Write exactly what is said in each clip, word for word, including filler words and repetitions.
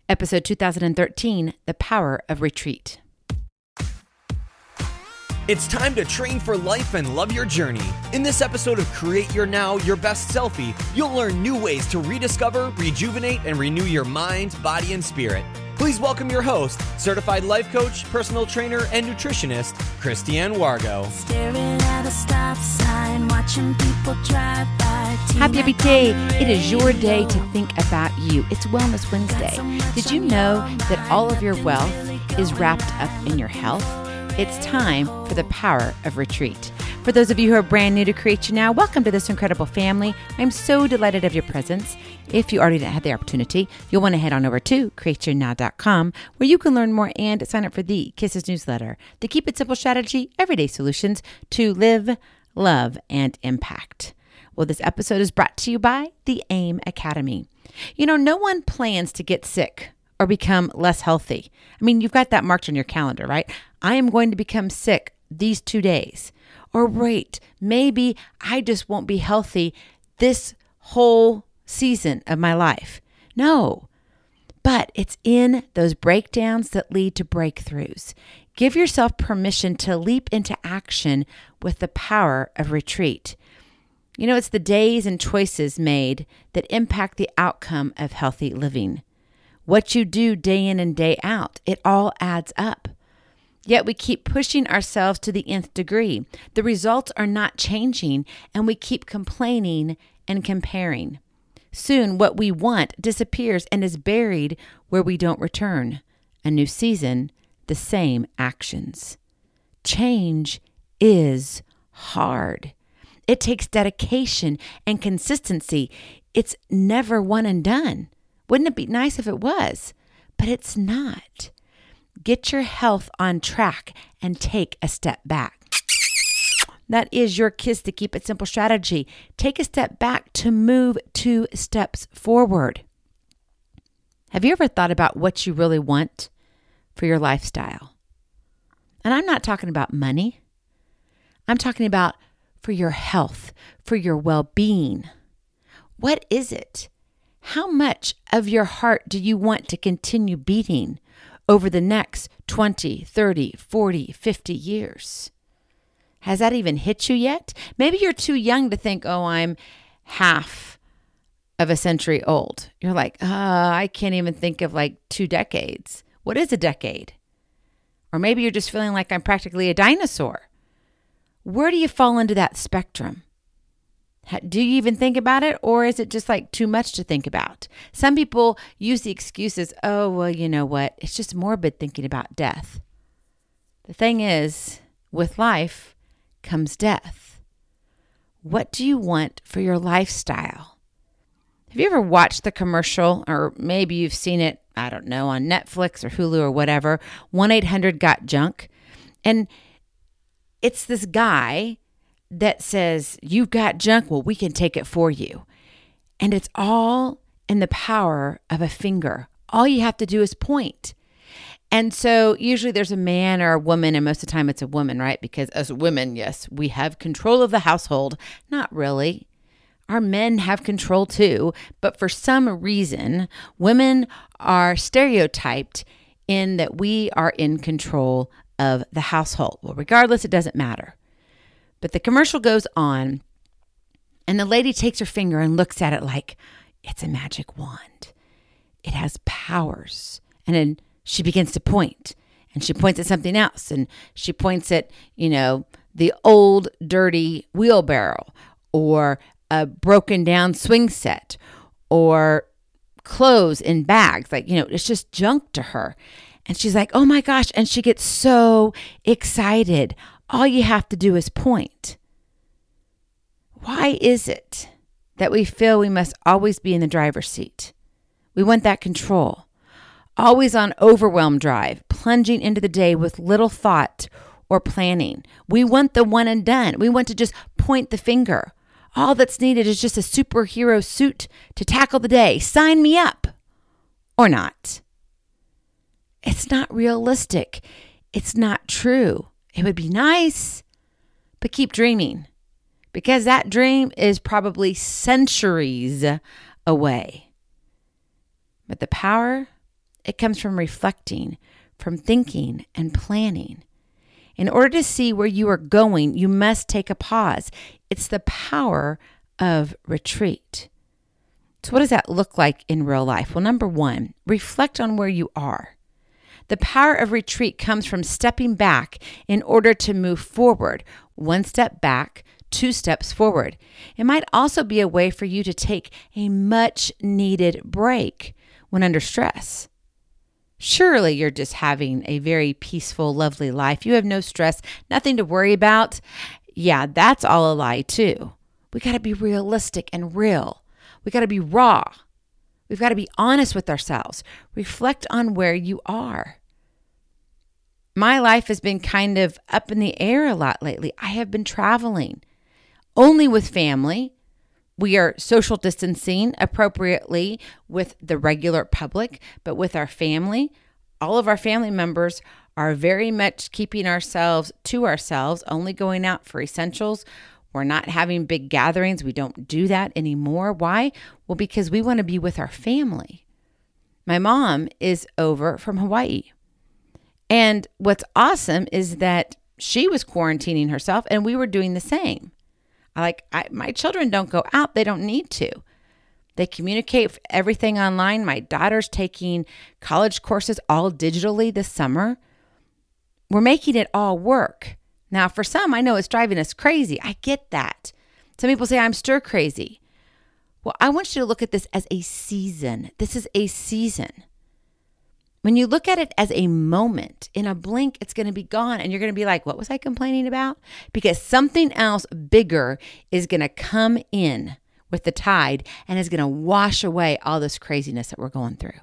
Episode two thousand thirteen, The Power of Retreat. It's time to train for life and love your journey. In this episode of Create Your Now, Your Best Selfie, you'll learn new ways to rediscover, rejuvenate, and renew your mind, body, and spirit. Please welcome your host, certified life coach, personal trainer, and nutritionist, Christiane Wargo. Staring at a stop sign, watching people drive by. Happy every day. It is your day to think about you. It's Wellness Wednesday. Did you know that all of your wealth is wrapped up in your health? It's time for the power of retreat. For those of you who are brand new to Create Your Now, welcome to this incredible family. I'm so delighted of your presence. If you already didn't have the opportunity, you'll want to head on over to create your now dot com, where you can learn more and sign up for the Kisses newsletter, the Keep It Simple strategy, everyday solutions to live, love, and impact. Well, this episode is brought to you by the AIM Academy. You know, no one plans to get sick or become less healthy. I mean, you've got that marked on your calendar, right? I am going to become sick these two days. Or wait, maybe I just won't be healthy this whole season of my life. No, but it's in those breakdowns that lead to breakthroughs. Give yourself permission to leap into action with the power of retreat. You know, it's the days and choices made that impact the outcome of healthy living. What you do day in and day out, it all adds up. Yet we keep pushing ourselves to the nth degree. The results are not changing, and we keep complaining and comparing. Soon, what we want disappears and is buried where we don't return. A new season, the same actions. Change is hard. It takes dedication and consistency. It's never one and done. Wouldn't it be nice if it was? But it's not. Get your health on track and take a step back. That is your Kiss to Keep It Simple strategy. Take a step back to move two steps forward. Have you ever thought about what you really want for your lifestyle? And I'm not talking about money. I'm talking about for your health, for your well-being. What is it? How much of your heart do you want to continue beating over the next twenty, thirty, forty, fifty years? Has that even hit you yet? Maybe you're too young to think, oh, I'm half of a century old. You're like, uh, I can't even think of like two decades. What is a decade? Or maybe you're just feeling like I'm practically a dinosaur. Where do you fall into that spectrum? Do you even think about it, or is it just like too much to think about? Some people use the excuses, oh, well, you know what? It's just morbid thinking about death. The thing is, with life comes death. What do you want for your lifestyle? Have you ever watched the commercial, or maybe you've seen it, I don't know, on Netflix or Hulu or whatever, one eight hundred got junk? And it's this guy that says, you've got junk, well, we can take it for you. And it's all in the power of a finger. All you have to do is point. And so usually there's a man or a woman, and most of the time it's a woman, right? Because as women, yes, we have control of the household. Not really. Our men have control too. But for some reason, women are stereotyped in that we are in control of the household. Well, regardless, it doesn't matter. But the commercial goes on, and the lady takes her finger and looks at it like it's a magic wand. It has powers. And then she begins to point, and she points at something else, and she points at, you know, the old dirty wheelbarrow, or a broken down swing set, or clothes in bags. Like, you know, it's just junk to her. And she's like, oh my gosh. And she gets so excited. All you have to do is point. Why is it that we feel we must always be in the driver's seat? We want that control. Always on overwhelm drive, plunging into the day with little thought or planning. We want the one and done. We want to just point the finger. All that's needed is just a superhero suit to tackle the day. Sign me up. Or not. It's not realistic. It's not true. It would be nice, but keep dreaming, because that dream is probably centuries away. But the power it comes from reflecting, from thinking and planning. In order to see where you are going, you must take a pause. It's the power of retreat. So what does that look like in real life? Well, number one, reflect on where you are. The power of retreat comes from stepping back in order to move forward. One step back, two steps forward. It might also be a way for you to take a much needed break when under stress. Surely you're just having a very peaceful, lovely life. You have no stress, nothing to worry about. Yeah, that's all a lie too. We got to be realistic and real. We got to be raw. We've got to be honest with ourselves. Reflect on where you are. My life has been kind of up in the air a lot lately. I have been traveling only with family. We are social distancing appropriately with the regular public, but with our family, all of our family members are very much keeping ourselves to ourselves, only going out for essentials. We're not having big gatherings. We don't do that anymore. Why? Well, because we want to be with our family. My mom is over from Hawaii. And what's awesome is that she was quarantining herself and we were doing the same. I like I, my children don't go out. They don't need to. They communicate everything online. My daughter's taking college courses all digitally this summer. We're making it all work. Now, for some, I know it's driving us crazy. I get that. Some people say I'm stir crazy. Well, I want you to look at this as a season. This is a season. When you look at it as a moment, in a blink, it's going to be gone. And you're going to be like, what was I complaining about? Because something else bigger is going to come in with the tide and is going to wash away all this craziness that we're going through.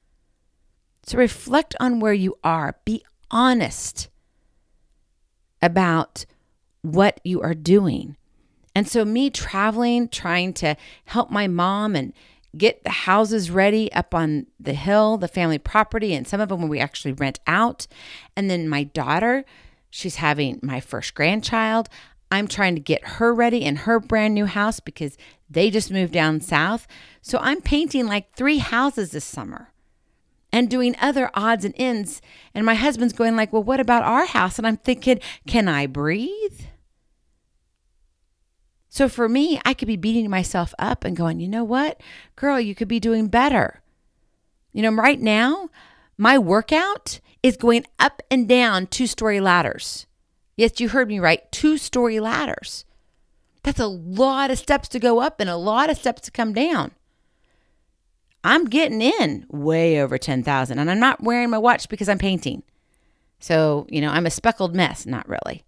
So reflect on where you are. Be honest about what you are doing. And so me traveling, trying to help my mom and get the houses ready up on the hill, the family property, and some of them we actually rent out. And then my daughter, she's having my first grandchild. I'm trying to get her ready in her brand new house because they just moved down south. So I'm painting like three houses this summer and doing other odds and ends. And my husband's going like, well, what about our house? And I'm thinking, can I breathe? So for me, I could be beating myself up and going, you know what, girl, you could be doing better. You know, right now, my workout is going up and down two-story ladders. Yes, you heard me right, two-story ladders. That's a lot of steps to go up and a lot of steps to come down. I'm getting in way over ten thousand, and I'm not wearing my watch because I'm painting. So, you know, I'm a speckled mess, not really.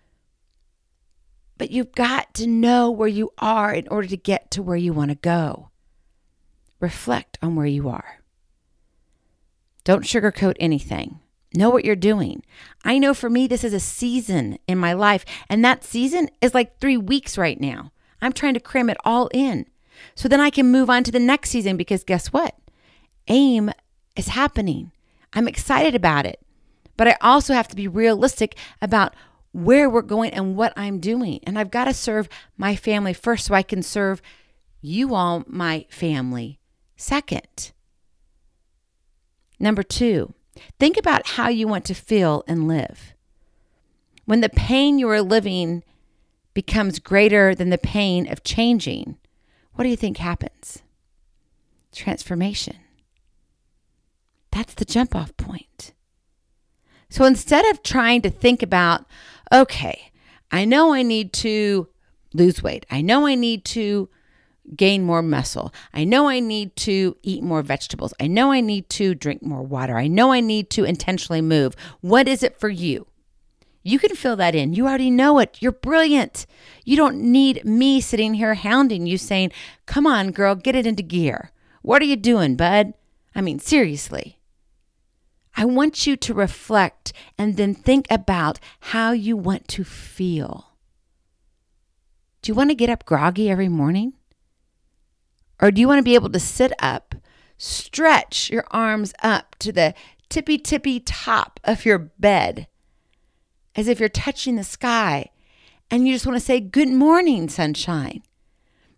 But you've got to know where you are in order to get to where you want to go. Reflect on where you are. Don't sugarcoat anything. Know what you're doing. I know for me, this is a season in my life, and that season is like three weeks right now. I'm trying to cram it all in so then I can move on to the next season because guess what? AIM is happening. I'm excited about it, but I also have to be realistic about where we're going and what I'm doing. And I've got to serve my family first so I can serve you all, my family, second. Number two, think about how you want to feel and live. When the pain you are living becomes greater than the pain of changing, what do you think happens? Transformation. That's the jump off point. So instead of trying to think about, okay, I know I need to lose weight. I know I need to gain more muscle. I know I need to eat more vegetables. I know I need to drink more water. I know I need to intentionally move. What is it for you? You can fill that in. You already know it. You're brilliant. You don't need me sitting here hounding you saying, come on, girl, get it into gear. What are you doing, bud? I mean, seriously. I want you to reflect and then think about how you want to feel. Do you want to get up groggy every morning? Or do you want to be able to sit up, stretch your arms up to the tippy tippy top of your bed as if you're touching the sky and you just want to say, good morning, sunshine.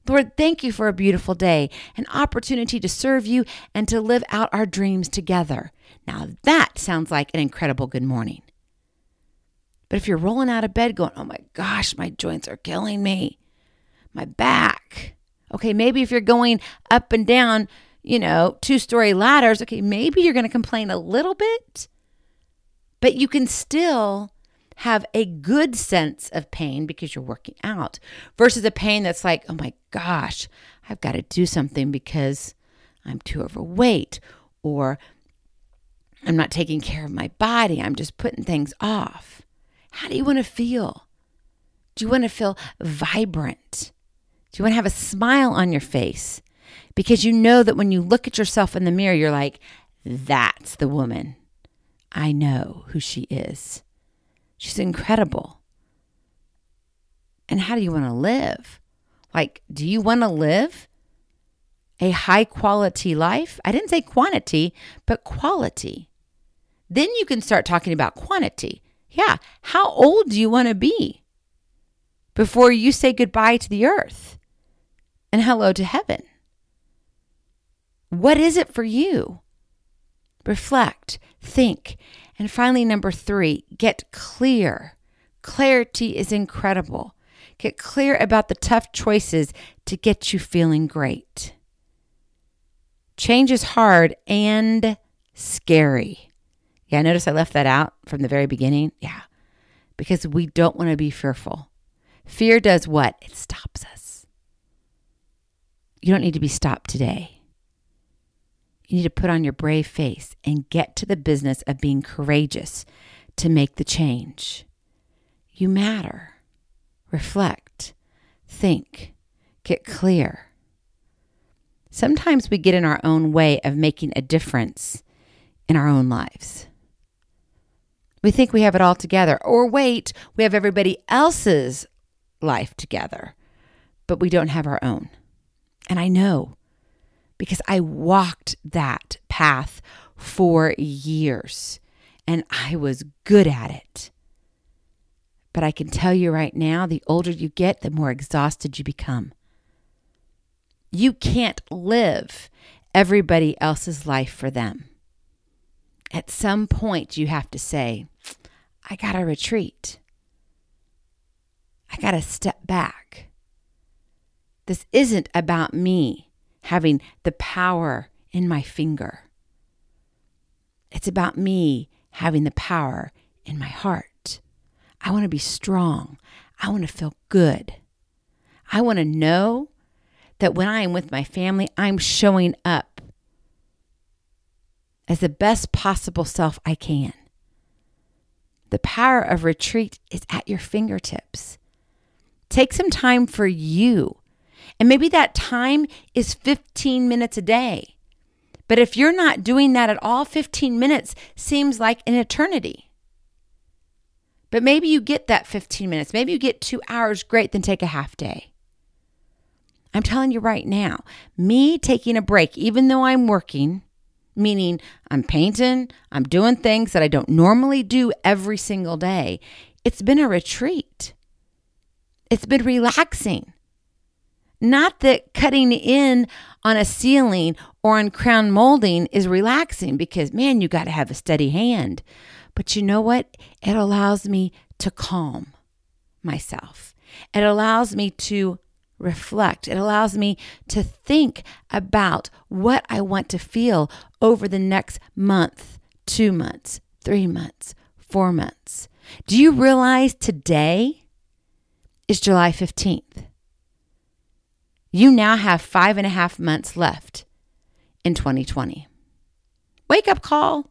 Lord, thank you for a beautiful day, an opportunity to serve you and to live out our dreams together. Now that sounds like an incredible good morning. But if you're rolling out of bed going, oh my gosh, my joints are killing me, my back. Okay, maybe if you're going up and down, you know, two-story ladders, okay, maybe you're going to complain a little bit, but you can still have a good sense of pain because you're working out versus a pain that's like, oh my gosh, I've got to do something because I'm too overweight, or I'm not taking care of my body. I'm just putting things off. How do you want to feel? Do you want to feel vibrant? Do you want to have a smile on your face? Because you know that when you look at yourself in the mirror, you're like, that's the woman. I know who she is. She's incredible. And how do you want to live? Like, do you want to live a high quality life? I didn't say quantity, but quality. Then you can start talking about quantity. Yeah. How old do you want to be before you say goodbye to the earth and hello to heaven? What is it for you? Reflect, think. And finally, number three, get clear. Clarity is incredible. Get clear about the tough choices to get you feeling great. Change is hard and scary. Yeah, notice I left that out from the very beginning. Yeah, because we don't want to be fearful. Fear does what? It stops us. You don't need to be stopped today. You need to put on your brave face and get to the business of being courageous to make the change. You matter. Reflect. Think. Get clear. Sometimes we get in our own way of making a difference in our own lives. We think we have it all together. Or wait, we have everybody else's life together, but we don't have our own. And I know, because I walked that path for years and I was good at it. But I can tell you right now, the older you get, the more exhausted you become. You can't live everybody else's life for them. At some point, you have to say, I got to retreat. I got to step back. This isn't about me having the power in my finger. It's about me having the power in my heart. I want to be strong. I want to feel good. I want to know that when I am with my family, I'm showing up as the best possible self I can. The power of retreat is at your fingertips. Take some time for you. And maybe that time is fifteen minutes a day. But if you're not doing that at all, fifteen minutes seems like an eternity. But maybe you get that fifteen minutes. Maybe you get two hours. Great, then take a half day. I'm telling you right now, me taking a break, even though I'm working, meaning I'm painting, I'm doing things that I don't normally do every single day, it's been a retreat. It's been relaxing. Not that cutting in on a ceiling or on crown molding is relaxing because, man, you got to have a steady hand. But you know what? It allows me to calm myself. It allows me to reflect. It allows me to think about what I want to feel over the next month, two months, three months, four months. Do you realize today is July fifteenth? You now have five and a half months left in twenty twenty. Wake up call.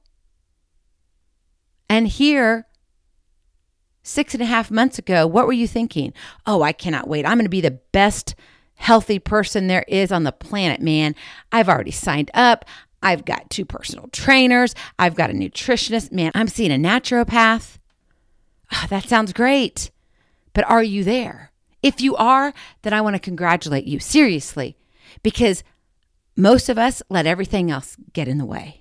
And here, six and a half months ago, what were you thinking? Oh, I cannot wait. I'm going to be the best healthy person there is on the planet, man. I've already signed up. I've got two personal trainers. I've got a nutritionist. Man, I'm seeing a naturopath. Oh, that sounds great. But are you there? If you are, then I want to congratulate you, seriously, because most of us let everything else get in the way.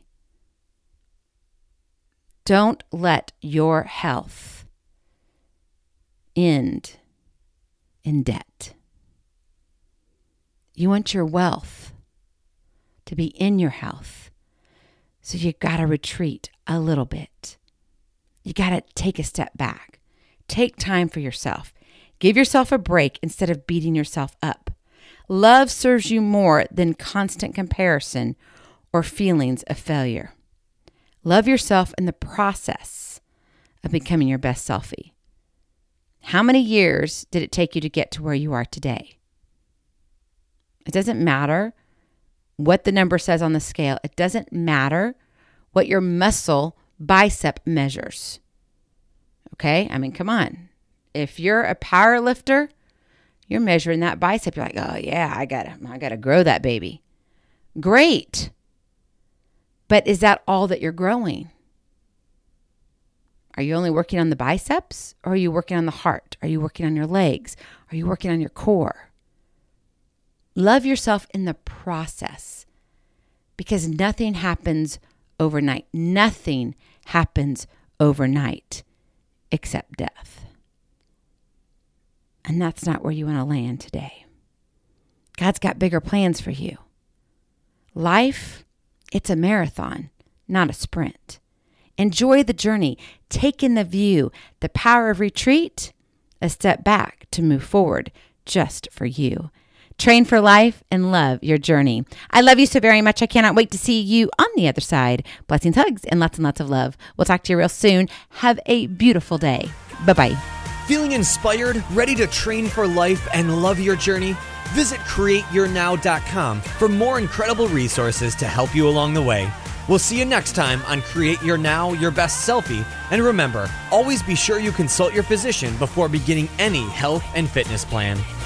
Don't let your health end in debt. You want your wealth to be in your health. So you got to retreat a little bit. You got to take a step back. Take time for yourself. Give yourself a break instead of beating yourself up. Love serves you more than constant comparison or feelings of failure. Love yourself in the process of becoming your best selfie. How many years did it take you to get to where you are today? It doesn't matter what the number says on the scale. It doesn't matter what your muscle bicep measures. Okay? I mean, come on. If you're a power lifter, you're measuring that bicep. You're like, oh yeah, I gotta, I gotta grow that baby. Great. But is that all that you're growing? Are you only working on the biceps, or are you working on the heart? Are you working on your legs? Are you working on your core? Love yourself in the process, because nothing happens overnight. Nothing happens overnight except death. And that's not where you want to land today. God's got bigger plans for you. Life, it's a marathon, not a sprint. Enjoy the journey. Take in the view, the power of retreat, a step back to move forward just for you. Train for life and love your journey. I love you so very much. I cannot wait to see you on the other side. Blessings, hugs, and lots and lots of love. We'll talk to you real soon. Have a beautiful day. Bye-bye. Feeling inspired, ready to train for life and love your journey? Visit create your now dot com for more incredible resources to help you along the way. We'll see you next time on Create Your Now, Your Best Selfie. And remember, always be sure you consult your physician before beginning any health and fitness plan.